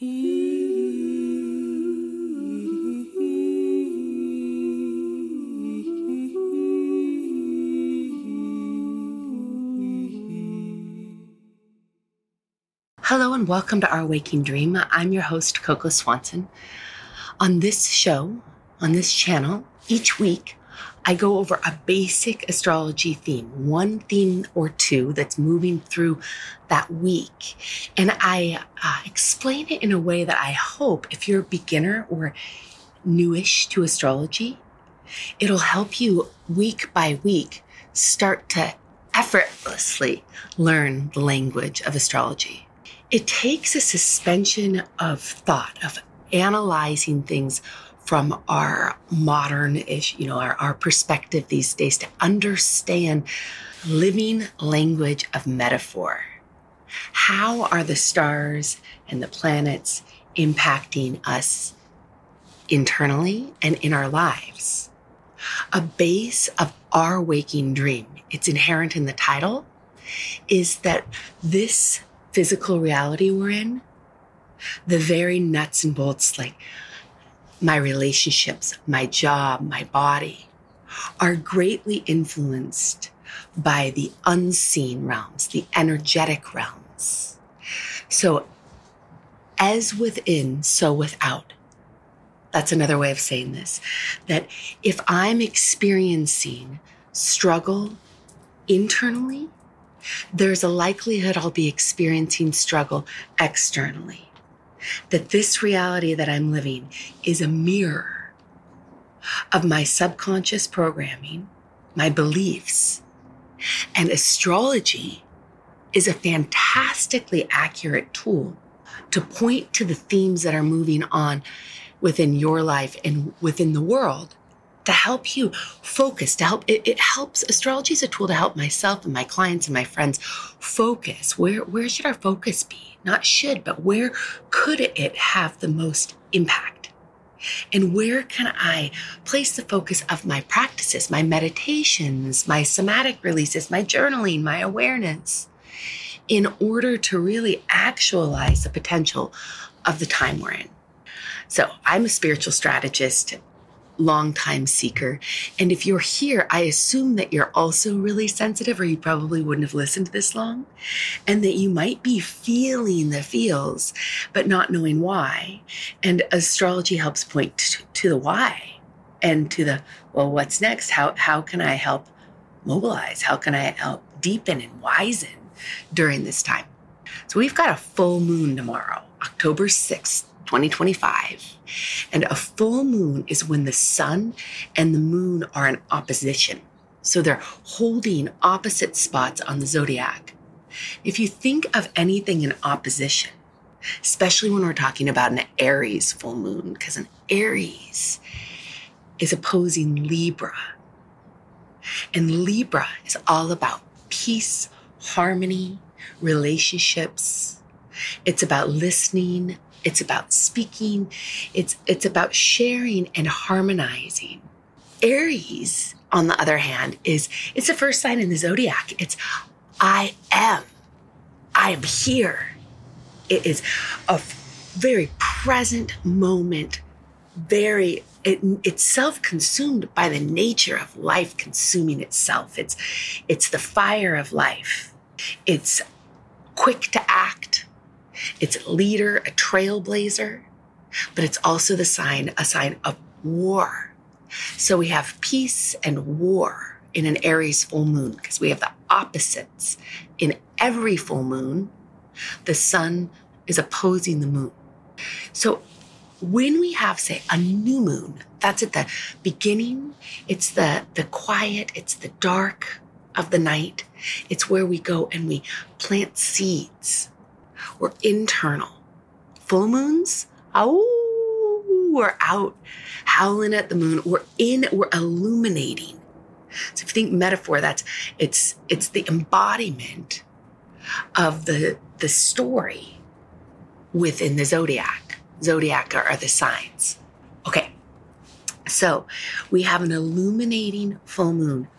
Hello and welcome to Our Waking Dream. I'm your host, Coco Swanson. On this show, on this channel, each week, I go over a basic astrology theme, one theme or two that's moving through that week. And I explain it in a way that I hope, if you're a beginner or newish to astrology, it'll help you week by week start to effortlessly learn the language of astrology. It takes a suspension of thought, of analyzing things from our modern-ish, our perspective these days to understand living language of metaphor. How are the stars and the planets impacting us internally and in our lives? A base of our waking dream, it's inherent in the title, is that this physical reality we're in, the very nuts and bolts, like my relationships, my job, my body, are greatly influenced by the unseen realms, the energetic realms. So as within, so without. That's another way of saying this, that if I'm experiencing struggle internally, there's a likelihood I'll be experiencing struggle externally. That this reality that I'm living is a mirror of my subconscious programming, my beliefs. And astrology is a fantastically accurate tool to point to the themes that are moving on within your life and within the world, to help you focus, it helps. Astrology is a tool to help myself and my clients and my friends focus. Where should our focus be? Not should, but where could it have the most impact? And where can I place the focus of my practices, my meditations, my somatic releases, my journaling, my awareness, in order to really actualize the potential of the time we're in? So I'm a spiritual strategist, long-time seeker. And if you're here, I assume that you're also really sensitive, or you probably wouldn't have listened this long, and that you might be feeling the feels, but not knowing why. And astrology helps point to the why and to the, well, what's next? How can I help mobilize? How can I help deepen and wisen during this time? So we've got a full moon tomorrow, October 6th, 2025. And a full moon is when the sun and the moon are in opposition. So they're holding opposite spots on the zodiac. If you think of anything in opposition, especially when we're talking about an Aries full moon, because an Aries is opposing Libra. And Libra is all about peace, harmony, relationships. It's about listening. It's about speaking. It's about sharing and harmonizing. Aries, on the other hand, it's the first sign in the zodiac. It's I am here. It is a very present moment. It's self-consumed by the nature of life consuming itself. It's the fire of life. It's quick to act. It's a leader, a trailblazer, but it's also a sign of war. So we have peace and war in an Aries full moon because we have the opposites. In every full moon, the sun is opposing the moon. So when we have, say, a new moon, that's at the beginning, it's the quiet, it's the dark of the night. It's where we go and we plant seeds. We're internal. Full moons, we're out howling at the moon. We're illuminating. So if you think metaphor, it's the embodiment of the story within the zodiac. Zodiac are the signs. Okay, so we have an illuminating full moon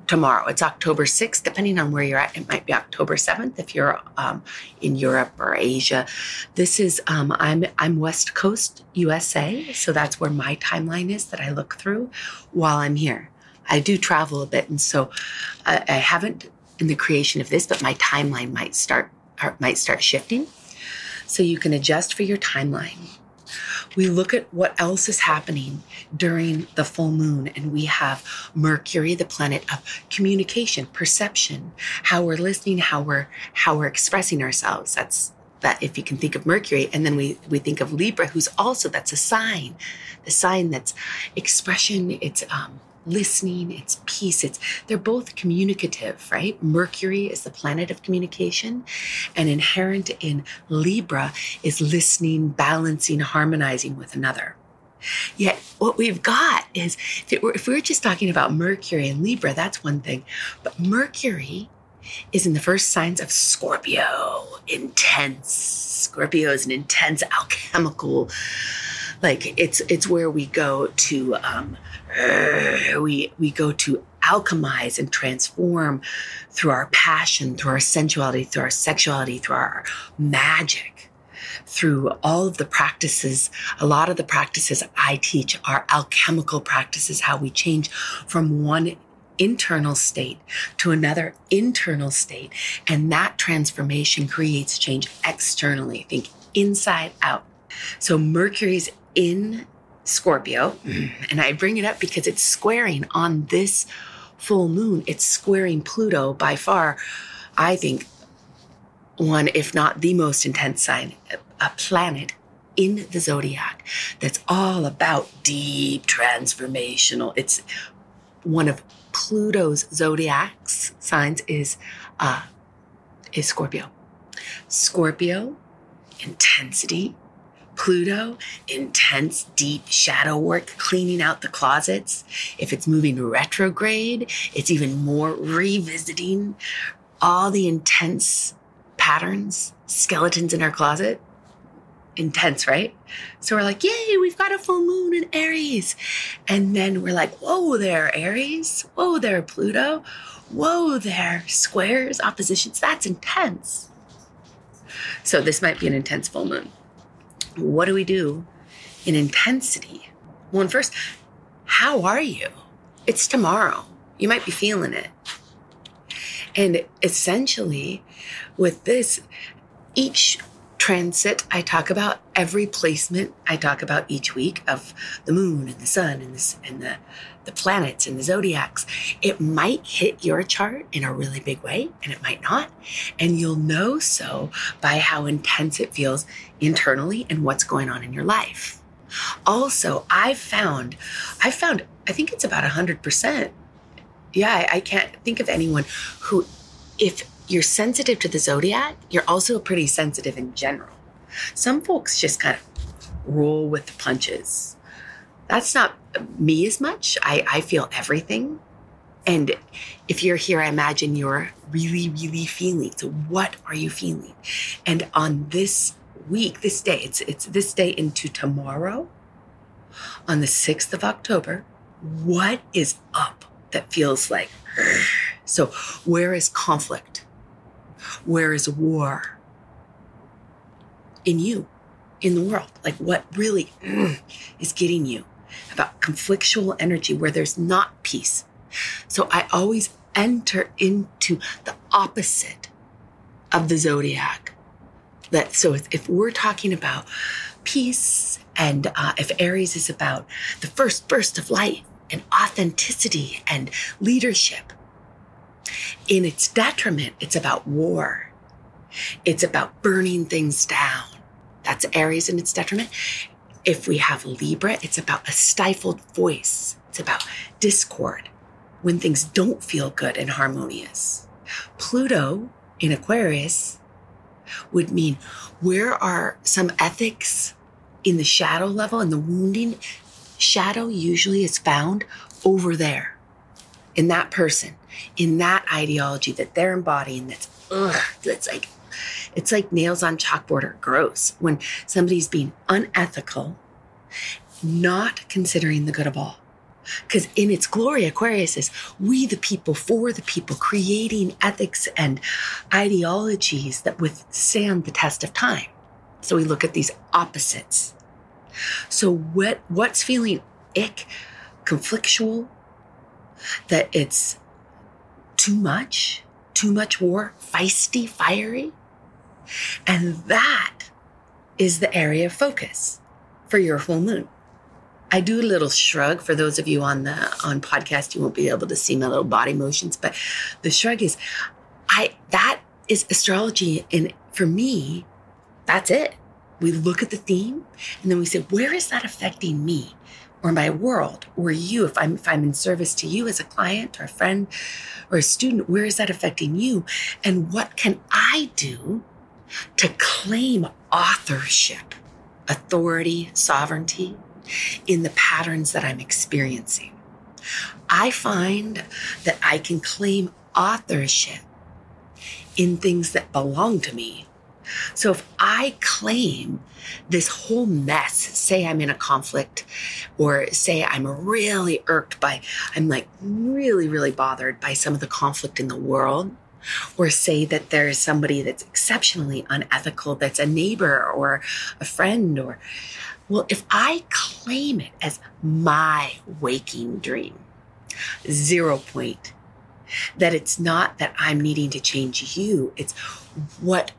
tomorrow. It's October 6th, depending on where you're at. It might be October 7th if you're in Europe or Asia. This is, I'm West Coast, USA. So that's where my timeline is that I look through while I'm here. I do travel a bit. And so I haven't in the creation of this, but my timeline might start shifting. So you can adjust for your timeline. We look at what else is happening during the full moon, and we have Mercury, the planet of communication, perception, how we're listening, how we're expressing ourselves. That's that if you can think of Mercury, and then we think of Libra, who's also, that's a sign, the sign that's expression, it's listening, it's peace, they're both communicative, right? Mercury is the planet of communication, and inherent in Libra is listening, balancing, harmonizing with another. Yet what we've got is, if we're just talking about Mercury and Libra, that's one thing, but Mercury is in the first signs of Scorpio, intense. Scorpio is an intense alchemical, like it's where we go to we go to alchemize and transform through our passion, through our sensuality, through our sexuality, through our magic, through all of the practices. A lot of the practices I teach are alchemical practices, how we change from one internal state to another internal state. And that transformation creates change externally, think inside out. So Mercury's in Scorpio, and I bring it up because it's squaring on this full moon. It's squaring Pluto, by far, I think, one, if not the most intense sign, a planet in the zodiac that's all about deep transformational. It's one of Pluto's zodiac signs is Scorpio. Scorpio, intensity. Pluto, intense, deep shadow work, cleaning out the closets. If it's moving retrograde, it's even more revisiting all the intense patterns, skeletons in our closet. Intense, right? So we're like, yay, we've got a full moon in Aries. And then we're like, whoa there, Aries. Whoa there, Pluto. Whoa there, squares, oppositions. That's intense. So this might be an intense full moon. What do we do in intensity? Well, and first, how are you? It's tomorrow. You might be feeling it. And essentially, with this, each transit I talk about, every placement I talk about each week of the moon and the sun and the planets and the zodiacs, it might hit your chart in a really big way, and it might not. And you'll know so by how intense it feels internally and what's going on in your life. Also, I think it's about 100%. Yeah, I can't think of anyone who, if you're sensitive to the zodiac, you're also pretty sensitive in general. Some folks just kind of roll with the punches. That's not me as much. I feel everything. And if you're here, I imagine you're really, really feeling. So what are you feeling? And on this week, this day, it's this day into tomorrow, on the 6th of October, what is up that feels like, so where is conflict? Where is war? In you, in the world. Like what really is getting you about conflictual energy where there's not peace. So I always enter into the opposite of the zodiac. So if we're talking about peace, and if Aries is about the first burst of light and authenticity and leadership, in its detriment, it's about war. It's about burning things down. That's Aries in its detriment. If we have Libra, it's about a stifled voice. It's about discord when things don't feel good and harmonious. Pluto in Aquarius would mean where are some ethics in the shadow level, and the wounding shadow usually is found over there in that person, in that ideology that they're embodying. It's like nails on chalkboard or gross when somebody's being unethical, not considering the good of all. Because in its glory, Aquarius is we the people, for the people, creating ethics and ideologies that withstand the test of time. So we look at these opposites. So what's feeling ick, conflictual, that it's too much war, feisty, fiery? And that is the area of focus for your full moon. I do a little shrug. For those of you on podcast, you won't be able to see my little body motions, but the shrug is, that is astrology. And for me, that's it. We look at the theme and then we say, where is that affecting me or my world or you? If I'm in service to you as a client or a friend or a student, where is that affecting you? And what can I do to claim authorship, authority, sovereignty in the patterns that I'm experiencing? I find that I can claim authorship in things that belong to me. So if I claim this whole mess, say I'm in a conflict, or say I'm really irked by, I'm like really, really bothered by some of the conflict in the world, or say that there's somebody that's exceptionally unethical, that's a neighbor or a friend, or, well, if I claim it as my waking dream, 0 point, that it's not that I'm needing to change you, it's what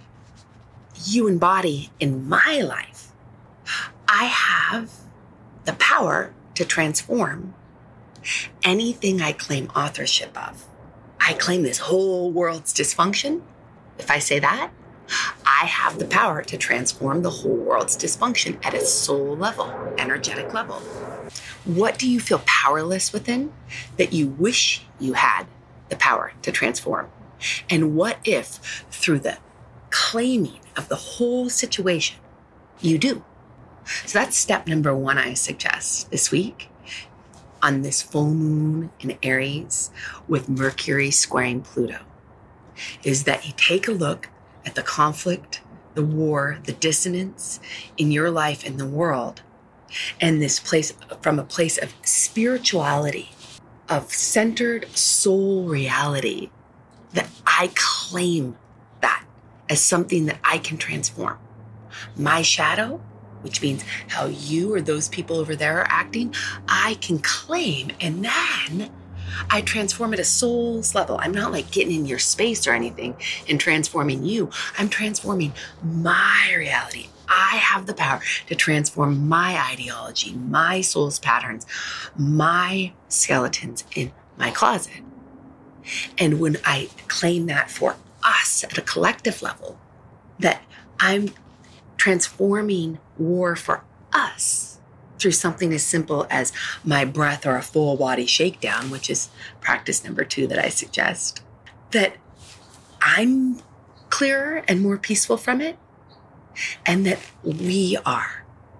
you embody in my life, I have the power to transform anything I claim authorship of. I claim this whole world's dysfunction. If I say that, I have the power to transform the whole world's dysfunction at a soul level, energetic level. What do you feel powerless within that you wish you had the power to transform? And what if through the claiming of the whole situation, you do? So that's step number 1 I suggest this week on this full moon in Aries with Mercury squaring Pluto, is that you take a look at the conflict, the war, the dissonance in your life and the world, and this place from a place of spirituality, of centered soul reality, that I claim that as something that I can transform. My shadow, which means how you or those people over there are acting, I can claim, and then I transform at a soul's level. I'm not like getting in your space or anything and transforming you. I'm transforming my reality. I have the power to transform my ideology, my soul's patterns, my skeletons in my closet. And when I claim that for us at a collective level, that I'm transforming war for us through something as simple as my breath or a full body shakedown, which is practice number 2 that I suggest, that I'm clearer and more peaceful from it, and that we are.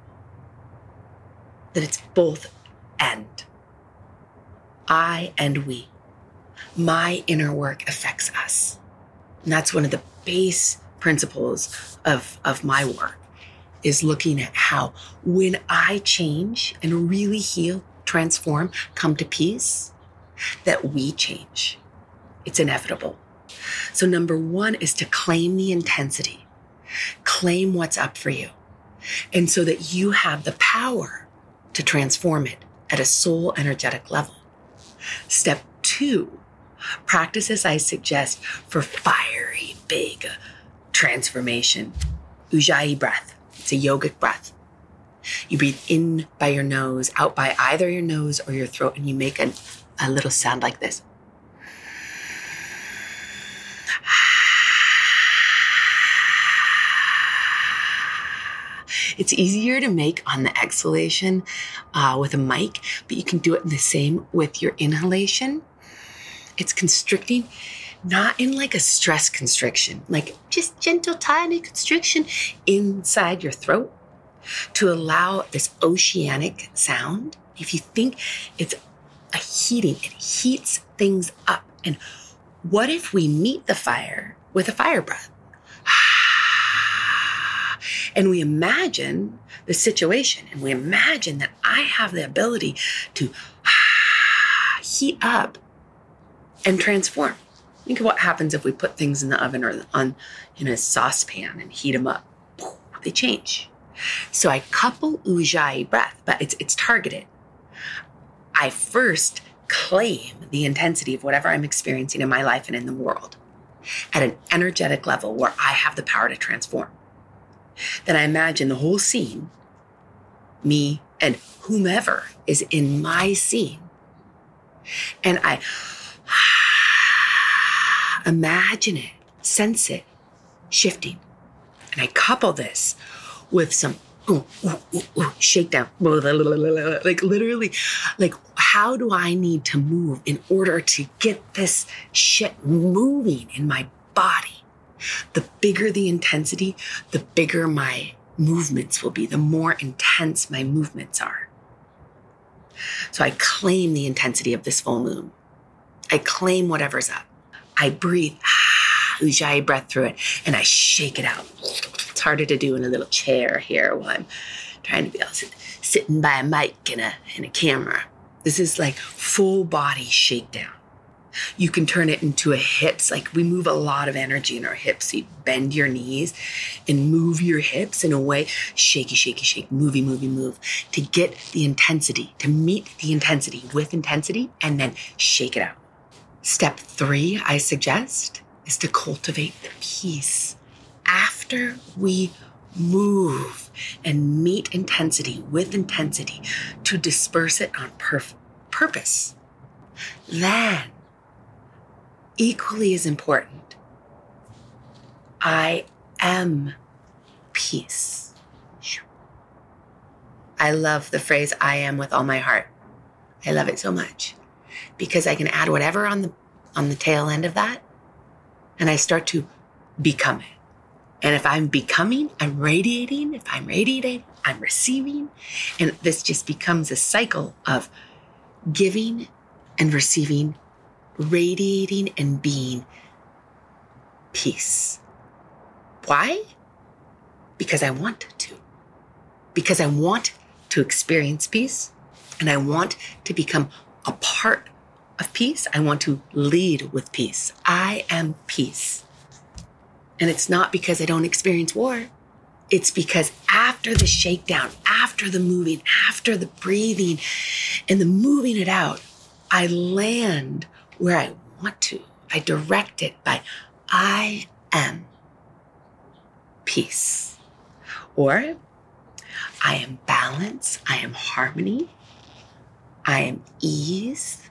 That it's both and. I and we. My inner work affects us. And that's one of the base principles of my work, is looking at how when I change and really heal, transform, come to peace, that we change. It's inevitable. So number 1 is to claim the intensity, claim what's up for you, and so that you have the power to transform it at a soul energetic level. Step 2, practices I suggest for fiery, big transformation. Ujjayi breath. It's a yogic breath. You breathe in by your nose, out by either your nose or your throat, and you make a little sound like this. It's easier to make on the exhalation with a mic, but you can do it the same with your inhalation. It's constricting, not in like a stress constriction, like just gentle, tiny constriction inside your throat to allow this oceanic sound. If you think it's a heating, it heats things up. And what if we meet the fire with a fire breath? And we imagine the situation, and we imagine that I have the ability to heat up and transform. Think of what happens if we put things in the oven or in a saucepan and heat them up. They change. So I couple Ujjayi breath, but it's targeted. I first claim the intensity of whatever I'm experiencing in my life and in the world at an energetic level where I have the power to transform. Then I imagine the whole scene, me and whomever is in my scene. And I imagine it, sense it, shifting. And I couple this with some shakedown. Like literally, like how do I need to move in order to get this shit moving in my body? The bigger the intensity, the bigger my movements will be, the more intense my movements are. So I claim the intensity of this full moon. I claim whatever's up. I breathe, Ujjayi breath through it, and I shake it out. It's harder to do in a little chair here while I'm trying to be able to sitting by a mic and a camera. This is like full body shakedown. You can turn it into a hips, like we move a lot of energy in our hips. So you bend your knees and move your hips in a way, shaky, shaky, shake, movey, movey, move, to get the intensity, to meet the intensity with intensity, and then shake it out. Step 3, I suggest, is to cultivate the peace. After we move and meet intensity with intensity, to disperse it on purpose. Then, equally as important, I am peace. I love the phrase, I am with all my heart. I love it so much because I can add whatever on the tail end of that, and I start to become it. And if I'm becoming, I'm radiating. If I'm radiating, I'm receiving. And this just becomes a cycle of giving and receiving, radiating and being peace. Why? Because I want to. Because I want to experience peace, and I want to become a part of peace. I want to lead with peace. I am peace. And it's not because I don't experience war. It's because after the shakedown, after the moving, after the breathing and the moving it out, I land where I want to. I direct it by I am peace. Or I am balance. I am harmony. I am ease.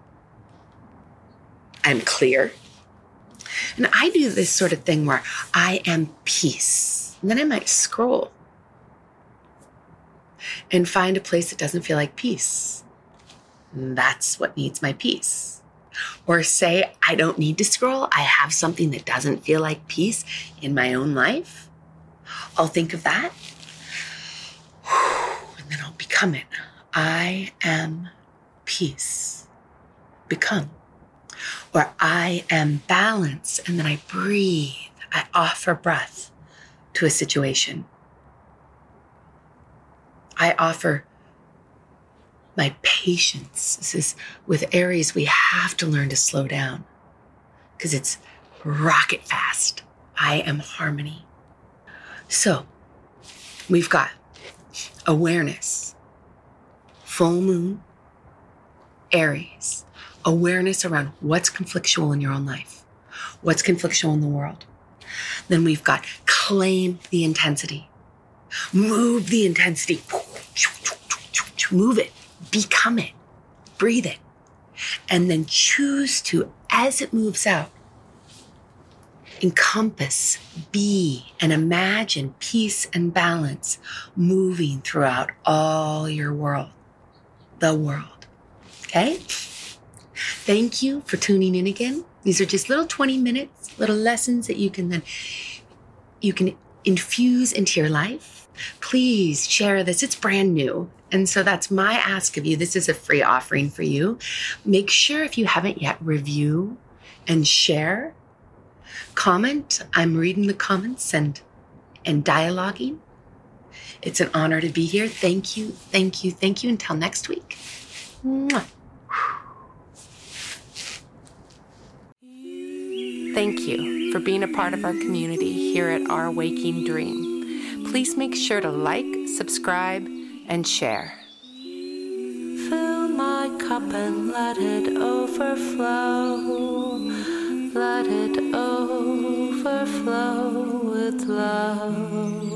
I'm clear. And I do this sort of thing where I am peace. And then I might scroll and find a place that doesn't feel like peace. And that's what needs my peace. Or say, I don't need to scroll. I have something that doesn't feel like peace in my own life. I'll think of that. And then I'll become it. I am peace. Become. Or I am balance, and then I breathe. I offer breath to a situation. I offer my patience. This is with Aries, we have to learn to slow down because it's rocket fast. I am harmony. So we've got awareness, full moon, Aries, awareness around what's conflictual in your own life, what's conflictual in the world. Then we've got claim the intensity, move the intensity, move it, become it, breathe it, and then choose to, as it moves out, encompass, be, and imagine peace and balance moving throughout all your world, the world. Okay? Thank you for tuning in again. These are just little 20 minutes, little lessons that you can infuse into your life. Please share this. It's brand new. And so that's my ask of you. This is a free offering for you. Make sure if you haven't yet, review and share. Comment. I'm reading the comments and dialoguing. It's an honor to be here. Thank you, thank you, thank you. Until next week. Mwah. Thank you for being a part of our community here at Our Waking Dream. Please make sure to like, subscribe, and share. Fill my cup and let it overflow. Let it overflow with love.